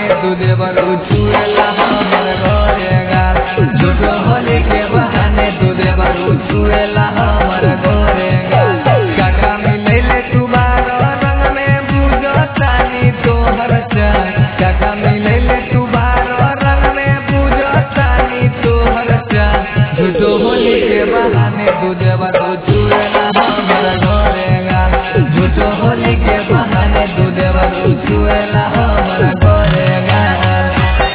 बहाने तू देवर छुएला हमर घरे गाल। झूठो होली के बहाने तू देवर छुएला हमर घरे गाल। काका मिलैले तू बारो रंग में बुझतानी तोहर चाल। काका मिलैले तू बारो रंग में बुझतानी तोहर चाल। झूठो होली के बहाने तू देवर छुएला हमर घरे गाल। झूठो होली के बहाने तू देवर छुएला हमर घरे गाल।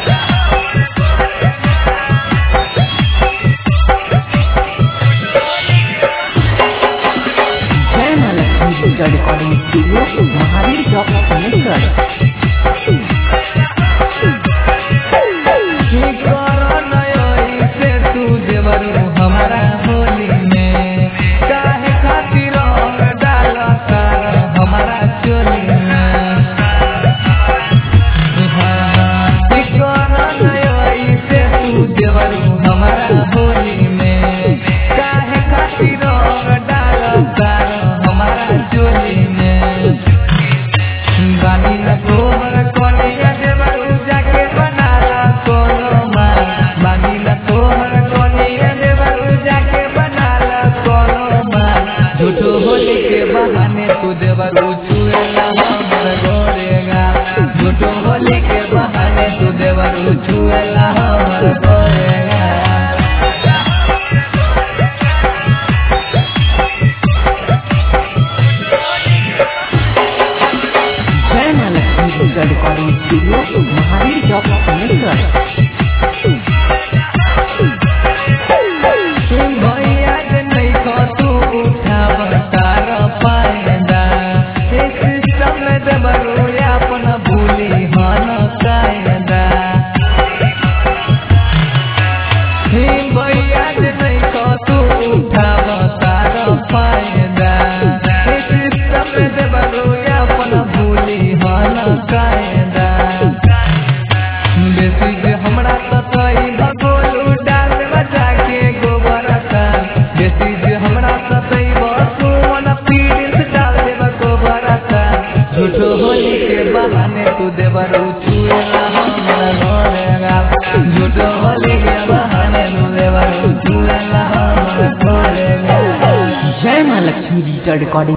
Jai Maa Lakshmi Puja recording studio Mahavir Chowk Amritsar. की करो नयोई से तू देवर हमारा होली में। काहे खातिर रंग डालता हमारा चोली में। की करो नयोई से तू देवर हमारा होली में। काहे खातिर रंग डालता हमारा चोली में। बानी न तोहर कनिया देवर जाके बनाला कोनो माल। बानी न तोहर कनिया देवर जाके बनाला कोनो माल। झूठो होली के बहाने तू देवर छुएला हमर घरे गाल। झूठो होली के बहाने तू देवर छुएला हमर घरे गाल। Jai Maa Lakshmi Puja recording studio Mahavir Chowk Amritsar. भैया जे नहीं खो तू उठाव तार फायदा। इस सिस्टम में देवरू अपन भूली हन कायदा। भैया जे नहीं खो तू उठाव तार फायदा। इस सिस्टम में देवरू अपन भूली हन कायदा। बेसी जे हमरा सतई भगोलू डाल बजा के गोबरता। बेसी जे हमरा सतई बसुमन पीड़ित डाल देव गोबरता। झूठो होली के बहाने तू देवर छुएला हमर घरे गाल। झूठो होली के बहाने तू देवर छुएला हमर घरे गाल। Jai Maa Lakshmi digital recording